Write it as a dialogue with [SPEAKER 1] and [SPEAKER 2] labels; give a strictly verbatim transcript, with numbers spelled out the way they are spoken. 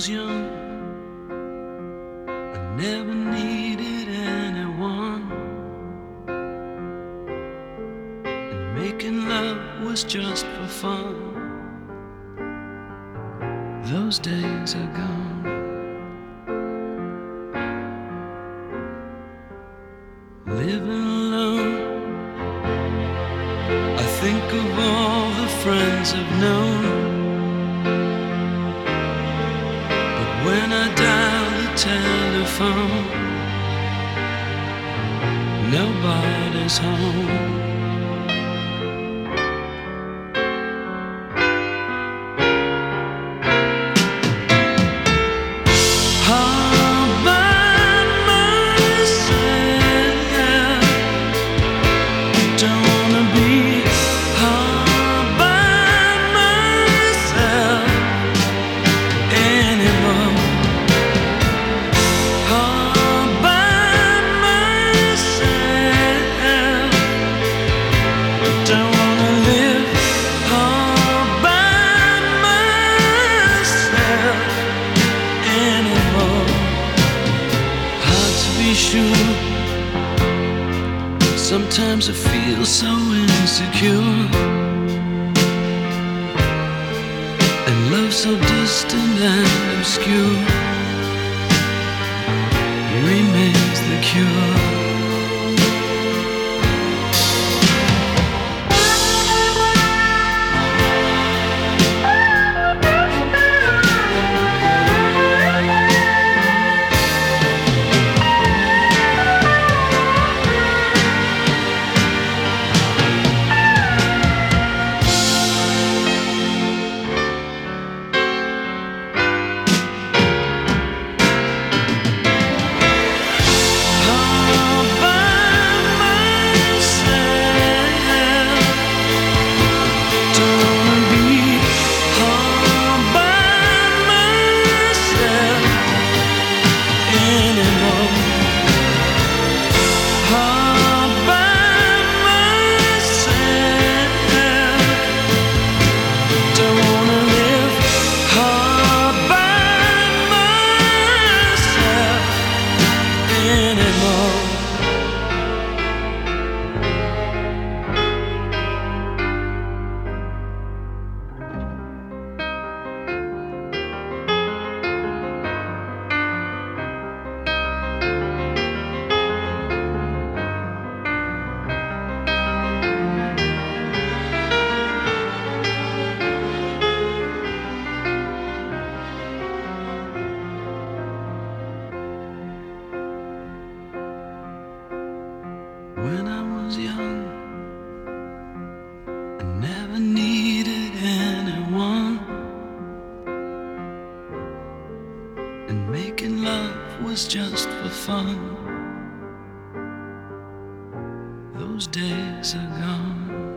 [SPEAKER 1] was young, I never needed anyone, and making love was just for fun. Those days are gone. Living alone, I think of all the friends I've known, but when I dial the telephone, nobody's home. Sure. Sometimes I feel so insecure, and love so distant and obscure remains the cure. When I was young, I never needed anyone, and making love was just for fun. Those days are gone.